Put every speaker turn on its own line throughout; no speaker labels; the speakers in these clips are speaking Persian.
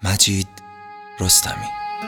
مجید رستمی.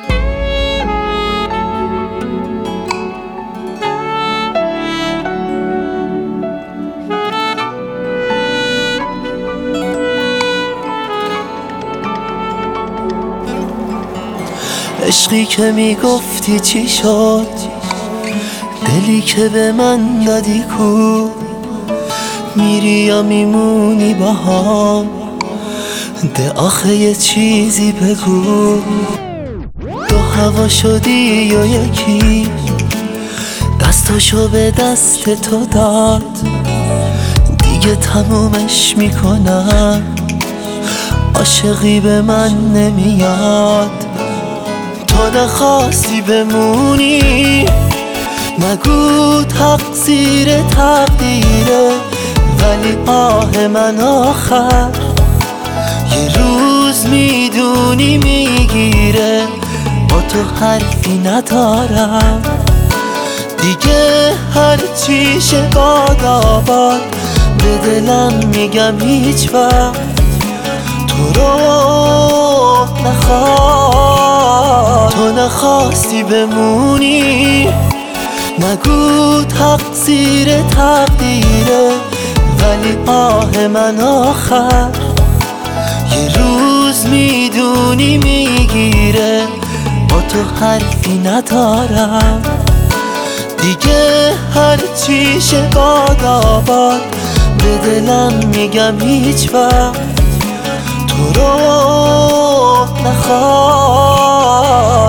عشقی که میگفتی چی شد، دلی که به من دادی کو، میری یا میمونی با هم، ده آخه یه چیزی بگو. دو هوا شدی و یکی دستاشو به دست تو داد، دیگه تمومش میکنم، عاشقی به من نمیاد. تو نخواستی بمونی، نگو تقصیر تقدیره، ولی آه من آخر یه روز میدونی میگیره. با تو حرفی ندارم دیگه، هر چی شه باد آباد، به دلم میگم هیچ وقت تو رو نخواد. تو نخواستی بمونی، نگو تقصیر تقدیره، ولی آه من آخر یه روز میدونی میگیره. با تو حرفی ندارم دیگه، هر چی شه باد آباد، به دلم میگم هیچ وقت تو رو نخواد.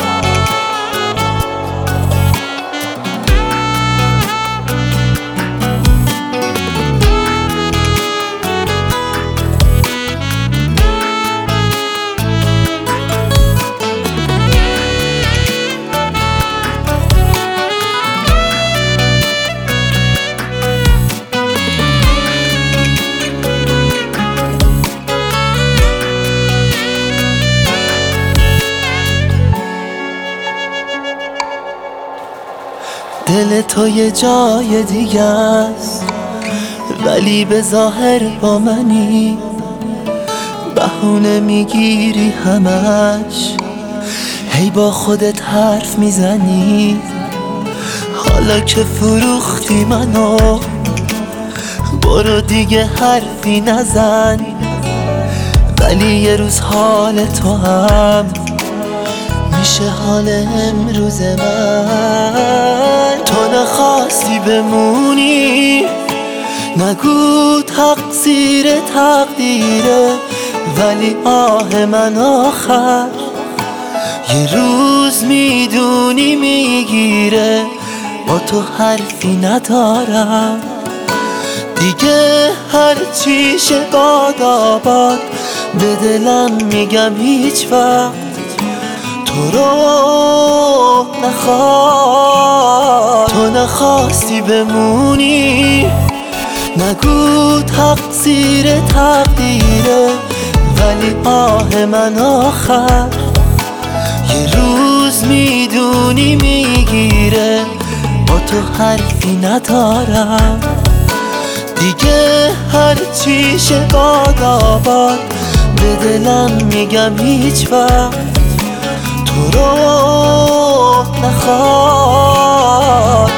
دل تو یه جای دیگه است، ولی به ظاهر با منی، بهونه میگیری همش، هی با خودت حرف میزنی. حالا که فروختی منو، برو دیگه حرفی نزن، ولی یه روز حال تو هم میشه حال امروز من. تو نخواستی بمونی، نگو تقصیر تقدیره، ولی آه من آخر یه روز میدونی میگیره. با تو حرفی ندارم دیگه، هر چی شه باد آباد، به دلم میگم هیچ وقت تو رو نخواد. تو نخواستی بمونی، نگو تقصیر تقدیره، ولی آه من آخر یه روز میدونی میگیره. با تو حرفی ندارم دیگه، هر چی شه باد آباد، به دلم میگم هیچ وقت تو رو نخواد.